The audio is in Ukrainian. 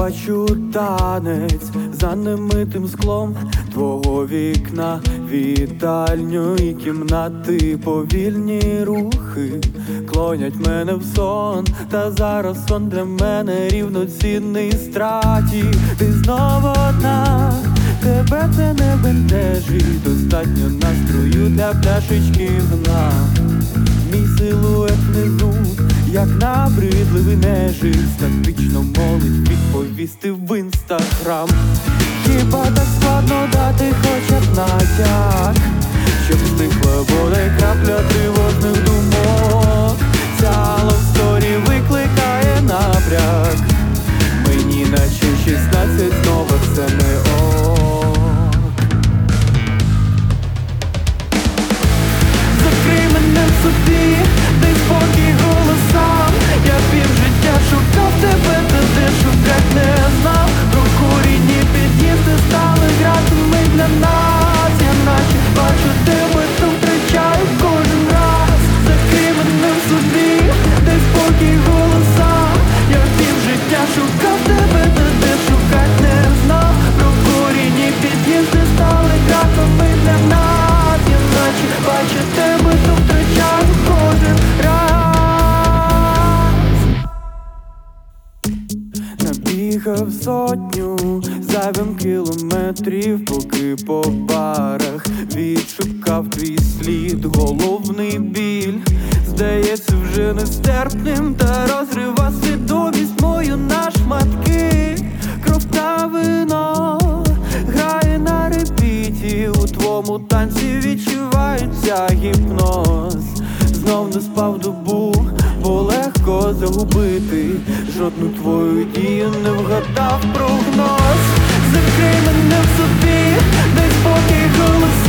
бачу танець за немитим склом твого вікна, вітальню і кімнати. Повільні рухи клонять мене в сон, та зараз сон для мене рівноцінний страті. Ти знову одна, тебе це не бентежить, достатньо настрою для пляшечки вина. Мій силует внизу, як набридливий нежить, статично молить відповісти в інстаграм. Хіба так складно дати хоча б натяк, щоб стихла бодай крапля тривожних думок? Ця ловсторі викликає напряг, мені наче 16 знову все не ок. Закрий мене в собі, дай спокій голосам. Я півжиття шукав тебе, та де шукать не знав. Прокурені під'їзди стали гратами для нас. Я наче бачу тебе, то втрачаю кожен раз. Закрий мене в собі, дай спокій голосам. Я півжиття шукав тебе, та де шукать не знав. Прокурені під'їзди стали гратами для нас. Я наче бачу тебе, то втрачаю кожен раз. Набігав сотню зайвим кілометрів, поки по барах відшукав твій слід. Головний біль здається вже нестерпним, та розрива свідомість мою на шматки. Кров та вино грає на репіті, у твому танці відчувається гіпноз. Знов не спав добу, бо легко загубити жодну твою дію, не вгадав прогноз. Закрий мене в собі, дай спокій голос.